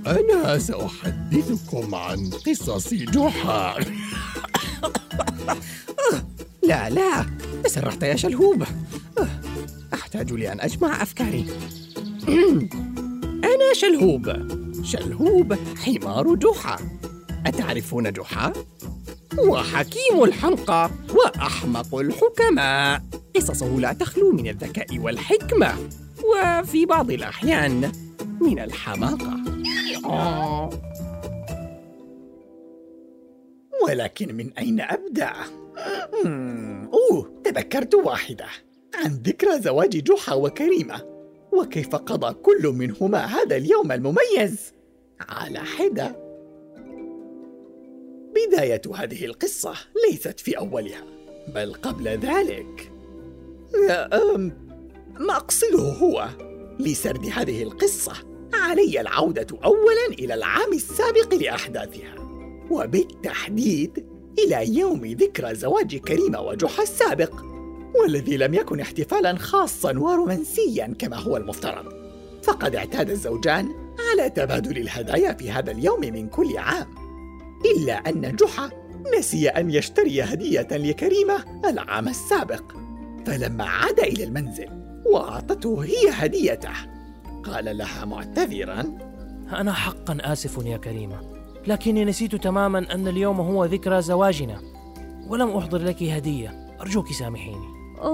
أنا سأحدثكم عن قصص جحا. لا تسرحت يا شلهوب. أحتاج لأن أجمع أفكاري. أنا شلهوب حمار جحا. أتعرفون جحا؟ وحكيم الحمقى وأحمق الحكماء. قصصه لا تخلو من الذكاء والحكمة، وفي بعض الأحيان من الحماقة. ولكن من أين أبدأ؟ تذكرت واحدة عن ذكرى زواج جحا وكريمة، وكيف قضى كل منهما هذا اليوم المميز على حدة. بداية هذه القصة ليست في أولها، بل قبل ذلك. ما أقصده هو لسرد هذه القصة علي العودة أولاً إلى العام السابق لأحداثها، وبالتحديد إلى يوم ذكرى زواج كريمة وجحا السابق، والذي لم يكن احتفالاً خاصاً ورومانسياً كما هو المفترض، فقد اعتاد الزوجان على تبادل الهدايا في هذا اليوم من كل عام، إلا أن جحا نسي أن يشتري هدية لكريمة العام السابق. فلما عاد إلى المنزل وأعطته هي هديته، قال لها معتذراً: أنا حقاً آسف يا كريمة، لكني نسيت تماماً أن اليوم هو ذكرى زواجنا، ولم أحضر لك هدية، أرجوك سامحيني.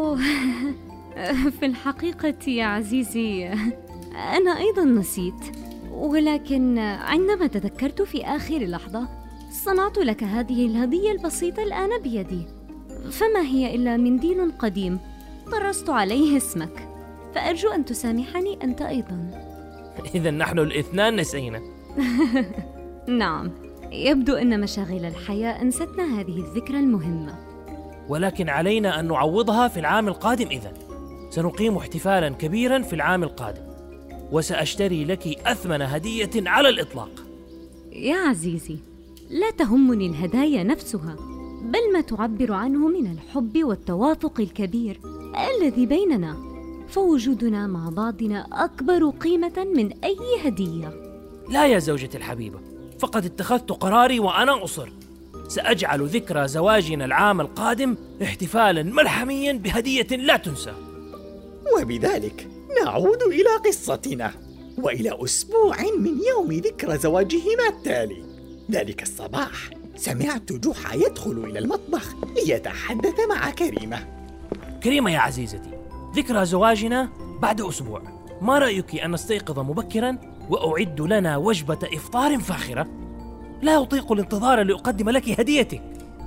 في الحقيقة يا عزيزي أنا أيضاً نسيت، ولكن عندما تذكرت في آخر لحظة صنعت لك هذه الهدية البسيطة الآن بيدي، فما هي إلا منديل قديم طرزت عليه اسمك، فأرجو أن تسامحني أنت أيضاً. إذن نحن الاثنان نسينا. نعم، يبدو أن مشاغل الحياة أنستنا هذه الذكرى المهمة، ولكن علينا أن نعوضها في العام القادم. إذن سنقيم احتفالاً كبيراً في العام القادم، وسأشتري لك أثمن هدية على الإطلاق. يا عزيزي، لا تهمني الهدايا نفسها، بل ما تعبر عنه من الحب والتوافق الكبير الذي بيننا، فوجودنا مع بعضنا أكبر قيمة من أي هدية. لا يا زوجتي الحبيبة، فقد اتخذت قراري وأنا أصر. سأجعل ذكرى زواجنا العام القادم احتفالاً ملحمياً بهدية لا تنسى. وبذلك نعود إلى قصتنا، وإلى أسبوع من يوم ذكرى زواجهما التالي. ذلك الصباح سمعت جحا يدخل إلى المطبخ ليتحدث مع كريمة يا عزيزتي، ذكرى زواجنا بعد أسبوع، ما رأيك أن نستيقظ مبكراً وأعد لنا وجبة إفطار فاخرة؟ لا أطيق الانتظار لأقدم لك هديتك.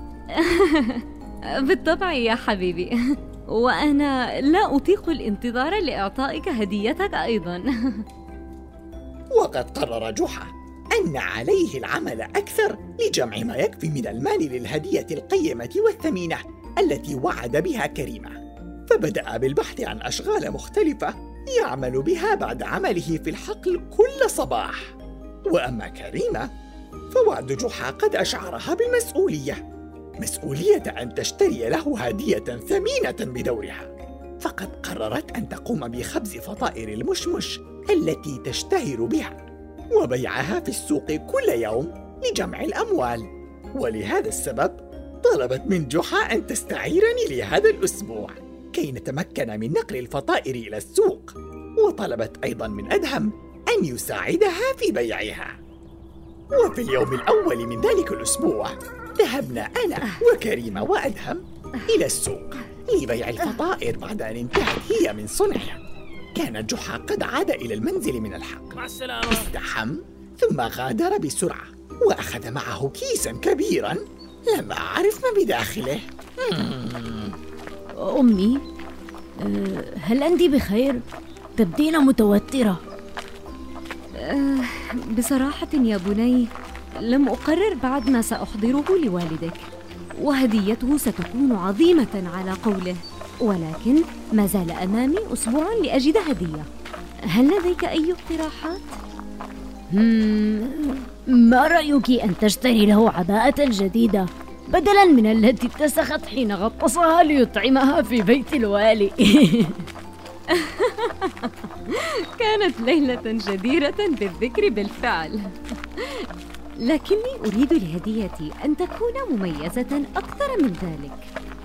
بالطبع يا حبيبي، وأنا لا أطيق الانتظار لإعطائك هديتك أيضاً. وقد قرر جحا أن عليه العمل أكثر لجمع ما يكفي من المال للهدية القيمة والثمينة التي وعد بها كريمة، فبدأ بالبحث عن أشغال مختلفة يعمل بها بعد عمله في الحقل كل صباح. وأما كريمة فوعد جحا قد أشعرها مسؤولية أن تشتري له هدية ثمينة بدورها، فقد قررت أن تقوم بخبز فطائر المشمش التي تشتهر بها وبيعها في السوق كل يوم لجمع الأموال. ولهذا السبب طلبت من جحا أن تستعيرني لهذا الأسبوع كي نتمكن من نقل الفطائر إلى السوق، وطلبت أيضاً من أدهم أن يساعدها في بيعها. وفي اليوم الأول من ذلك الأسبوع ذهبنا أنا وكريمة وأدهم إلى السوق لبيع الفطائر بعد أن انتهت هي من صنعها. كان جحا قد عاد إلى المنزل من الحقل، مع السلامة. ازدحم ثم غادر بسرعة وأخذ معه كيساً كبيراً لم أعرف ما بداخله. أمي، هل أنت بخير؟ تبدين متوترة. بصراحة يا بني، لم أقرر بعد ما سأحضره لوالدك، وهديته ستكون عظيمة على قوله، ولكن ما زال أمامي أسبوع لأجد هدية. هل لديك أي اقتراحات؟ ما رأيك أن تشتري له عباءة جديدة بدلاً من التي اتسخت حين غطسها ليطعمها في بيت الوالي؟ كانت ليلة جديرة بالذكر بالفعل. لكني أريد لهديتي أن تكون مميزة أكثر من ذلك.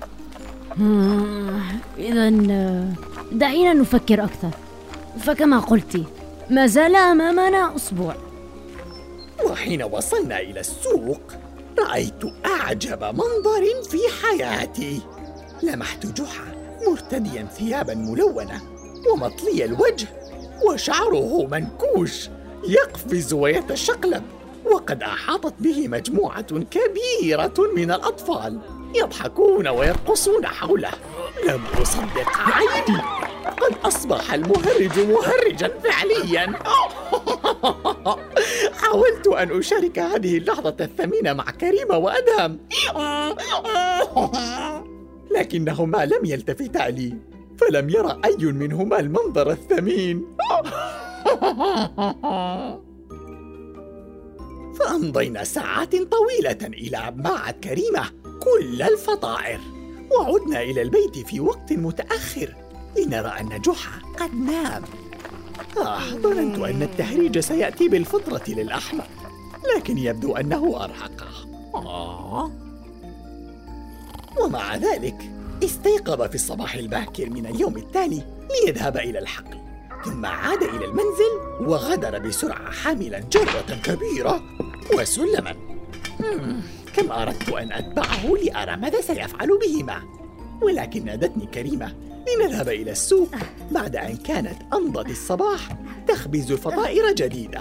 إذن دعينا نفكر أكثر. فكما قلت، ما زال أمامنا أسبوع. وحين وصلنا إلى السوق رأيت أعجب منظر في حياتي. لمحت جحا مرتديا ثيابا ملونة ومطلي الوجه وشعره منكوش يقفز ويتشقلب، وقد أحاطت به مجموعة كبيرة من الأطفال يضحكون ويرقصون حوله. لم أصدق عيني، قد أصبح المهرج مهرجا فعليا. حاولت أن أشارك هذه اللحظة الثمينة مع كريمة وأدهم، لكنهما لم يلتفتا لي، فلم يرى أي منهما المنظر الثمين. فأمضينا ساعات طويلة إلى معت كريمة كل الفطائر، وعدنا إلى البيت في وقت متأخر لنرى أن جحا قد نام. ظننت أن التهريج سيأتي بالفطرة للأحمق، لكن يبدو أنه أرهقه. ومع ذلك استيقظ في الصباح الباكر من اليوم التالي ليذهب إلى الحقل، ثم عاد إلى المنزل وغادر بسرعة حاملا جرة كبيرة وسلما. كم أردت أن أتبعه لأرى ماذا سيفعل بهما، ولكن نادتني كريمة لنذهب إلى السوق بعد أن كانت أمضت الصباح تخبز فطائر جديدة.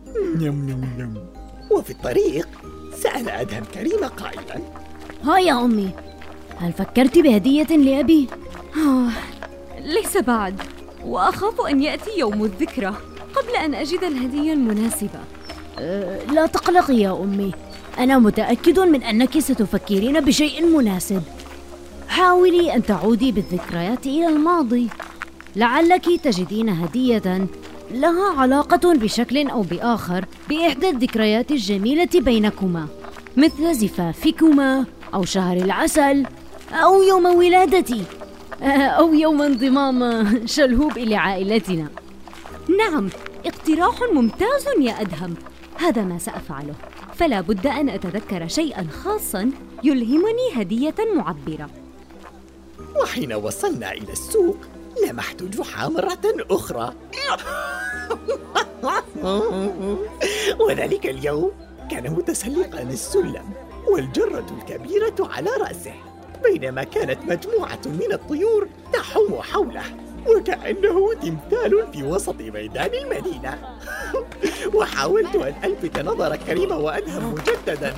وفي الطريق سأل أدهم كريمة قائلا: ها يا أمي، هل فكرت بهدية لأبي؟ ليس بعد، وأخاف أن يأتي يوم الذكرى قبل أن أجد الهدية المناسبة. لا تقلقي يا أمي، أنا متأكد من أنك ستفكرين بشيء مناسب. حاولي أن تعودي بالذكريات إلى الماضي، لعلك تجدين هدية لها علاقة بشكل أو بآخر بإحدى الذكريات الجميلة بينكما، مثل زفافكما أو شهر العسل أو يوم ولادتي أو يوم انضمام شلهوب إلى عائلتنا. نعم، اقتراح ممتاز يا أدهم، هذا ما سأفعله. فلا بد أن أتذكر شيئا خاصا يلهمني هدية معبرة. وحين وصلنا إلى السوق لمحت جحا مرة أخرى. وذلك اليوم كان متسلقا السلم والجرة الكبيرة على رأسه، بينما كانت مجموعة من الطيور تحوم حوله وكأنه تمثال في وسط ميدان المدينة. وحاولت أن ألفت نظر كريمة وأدهم مجددا،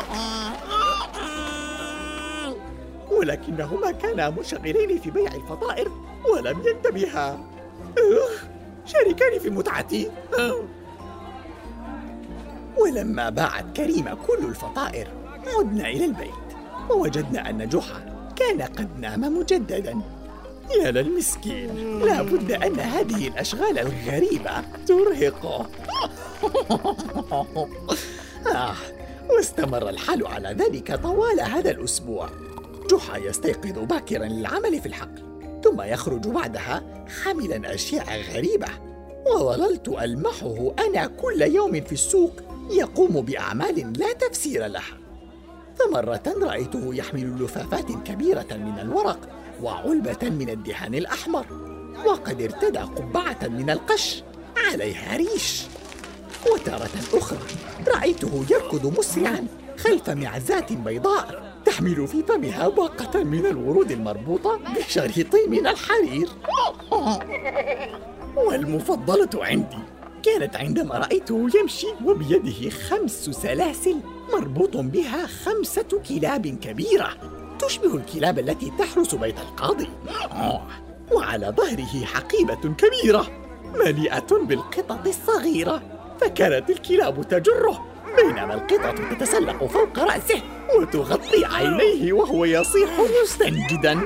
ولكنهما كانا منشغلين في بيع الفطائر ولم ينتبها. شاركاني في متعتي. ولما باعت كريمة كل الفطائر عدنا إلى البيت ووجدنا أن جحا كان قد نام مجددا. يا للمسكين، لا بد أن هذه الأشغال الغريبة ترهقه. واستمر الحال على ذلك طوال هذا الأسبوع. جحا يستيقظ باكرا للعمل في الحقل، ثم يخرج بعدها حاملا أشياء غريبة، وظللت ألمحه أنا كل يوم في السوق يقوم بأعمال لا تفسير لها. فمرة رأيته يحمل لفافات كبيرة من الورق وعلبة من الدهان الأحمر، وقد ارتدى قبعة من القش عليها ريش. وتارة أخرى رأيته يركض مسرعا خلف معزات بيضاء تحمل في فمها باقة من الورود المربوطة بشريط من الحرير. والمفضلة عندي كانت عندما رأيته يمشي وبيده 5 سلاسل مربوط بها 5 كلاب كبيرة تشبه الكلاب التي تحرس بيت القاضي، وعلى ظهره حقيبة كبيرة مليئة بالقطط الصغيرة، فكانت الكلاب تجره بينما القطط تتسلق فوق رأسه وتغطي عينيه وهو يصيح مستنجدا.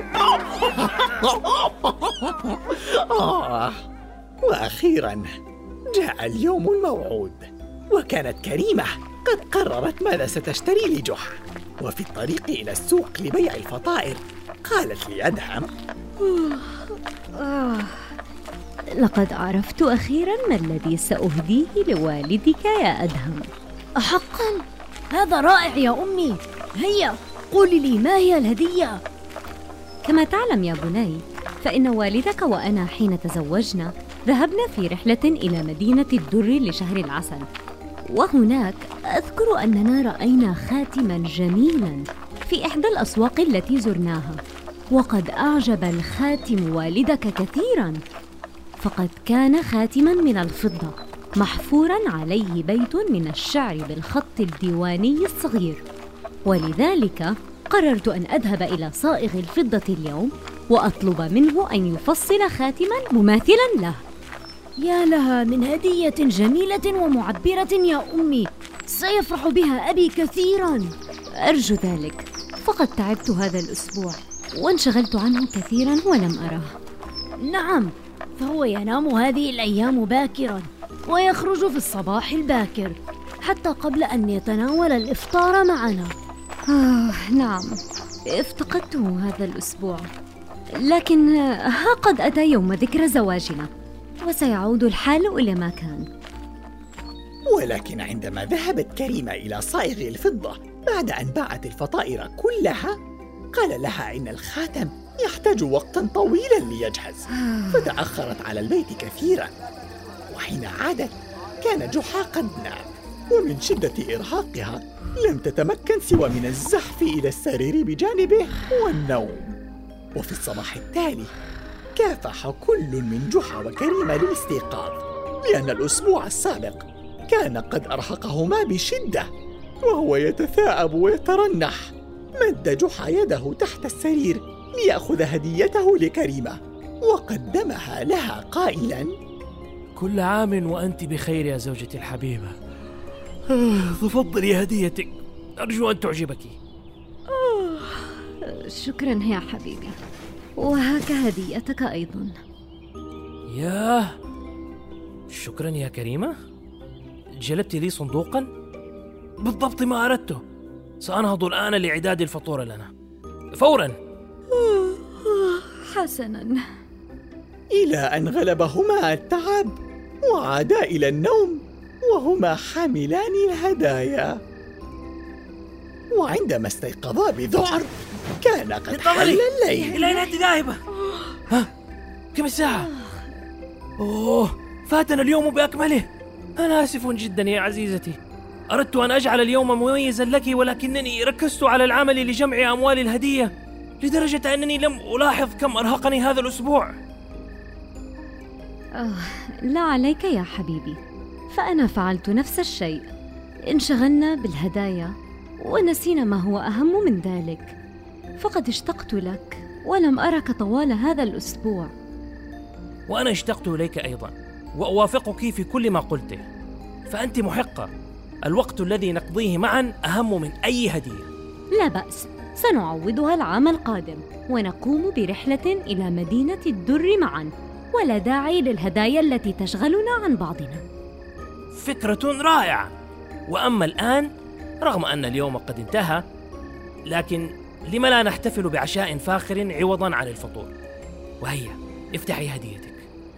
وأخيرا جاء اليوم الموعود، وكانت كريمة قد قررت ماذا ستشتري لجحا. وفي الطريق إلى السوق لبيع الفطائر قالت لي أدهم: لقد عرفت أخيراً ما الذي سأهديه لوالدك يا أدهم. أحقاً؟ هذا رائع يا أمي. هيا قولي لي، ما هي الهدية؟ كما تعلم يا بني، فإن والدك وأنا حين تزوجنا ذهبنا في رحلة إلى مدينة الدر لشهر العسل، وهناك أذكر أننا رأينا خاتماً جميلاً في إحدى الأسواق التي زرناها، وقد أعجب الخاتم والدك كثيراً، فقد كان خاتماً من الفضة محفوراً عليه بيت من الشعر بالخط الديواني الصغير، ولذلك قررت أن أذهب إلى صائغ الفضة اليوم وأطلب منه أن يفصل خاتماً مماثلاً له. يا لها من هدية جميلة ومعبرة يا أمي، سيفرح بها أبي كثيراً. أرجو ذلك، فقد تعبت هذا الأسبوع وانشغلت عنه كثيراً ولم أراه. نعم، فهو ينام هذه الأيام باكراً ويخرج في الصباح الباكر حتى قبل أن يتناول الإفطار معنا. نعم، افتقدته هذا الأسبوع، لكن ها قد أتى يوم ذكرى زواجنا وسيعود الحال إلى ما كان. ولكن عندما ذهبت كريمة إلى صائغ الفضة بعد أن باعت الفطائر كلها، قال لها إن الخاتم يحتاج وقتاً طويلاً ليجهز، فتأخرت على البيت كثيراً. وحين عادت كان جحا قد نام، ومن شدة إرهاقها لم تتمكن سوى من الزحف إلى السرير بجانبه والنوم. وفي الصباح التالي كافح كل من جحا وكريمة للاستيقاظ، لأن الأسبوع السابق كان قد أرهقهما بشدة. وهو يتثاءب ويترنح، مد جحا يده تحت السرير ليأخذ هديته لكريمة وقدمها لها قائلاً: كل عام وأنت بخير يا زوجتي الحبيبة. تفضلي هديتك، أرجو أن تعجبك. شكراً يا حبيبي، وهاك هديتك أيضاً. ياه، شكراً يا كريمة. جلبت لي صندوقاً بالضبط ما أردته. سأنهض الآن لإعداد الفطور لنا فوراً. حسناً. إلى أن غلبهما التعب وعادا إلى النوم وهما حاملان الهدايا. وعندما استيقظا بذعر كان قد حل الليل. إلى أين أنت ذاهبة؟ كم الساعة؟ فاتنا اليوم بأكمله. أنا آسف جدا يا عزيزتي، أردت أن أجعل اليوم مميزا لك، ولكنني ركزت على العمل لجمع أموال الهدية لدرجة أنني لم ألاحظ كم أرهقني هذا الأسبوع. لا عليك يا حبيبي، فأنا فعلت نفس الشيء. انشغلنا بالهدايا ونسينا ما هو أهم من ذلك، فقد اشتقت لك ولم أرك طوال هذا الأسبوع. وأنا اشتقت إليك أيضا، وأوافقك في كل ما قلته، فأنت محقة. الوقت الذي نقضيه معا أهم من أي هدية. لا بأس، سنعوضها العام القادم ونقوم برحلة إلى مدينة الدر معا، ولا داعي للهدايا التي تشغلنا عن بعضنا. فكرة رائعة. وأما الآن، رغم أن اليوم قد انتهى، لكن لما لا نحتفل بعشاء فاخر عوضاً عن الفطور؟ وهيا افتحي هديتك.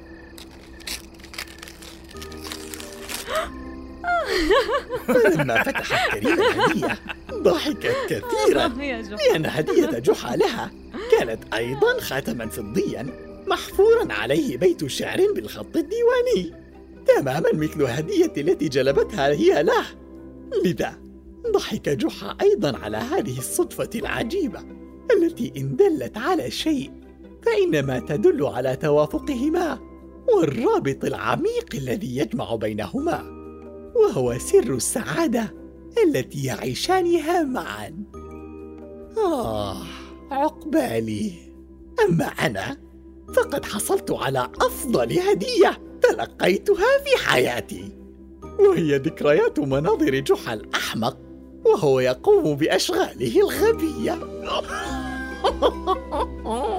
فلما فتحت كريمة الهدية ضحكت كثيراً، لأن هدية جحا لها كانت أيضاً خاتماً فضياً محفوراً عليه بيت شعر بالخط الديواني، تماماً مثل هدية التي جلبتها هي له. لذا ضحك جحا أيضاً على هذه الصدفة العجيبة التي إن دلت على شيء فإنما تدل على توافقهما والرابط العميق الذي يجمع بينهما، وهو سر السعادة التي يعيشانها معاً. عقبالي. أما أنا فقد حصلت على أفضل هدية تلقيتها في حياتي، وهي ذكريات مناظر جحا الأحمق وهو يقوم بأشغاله الغبية.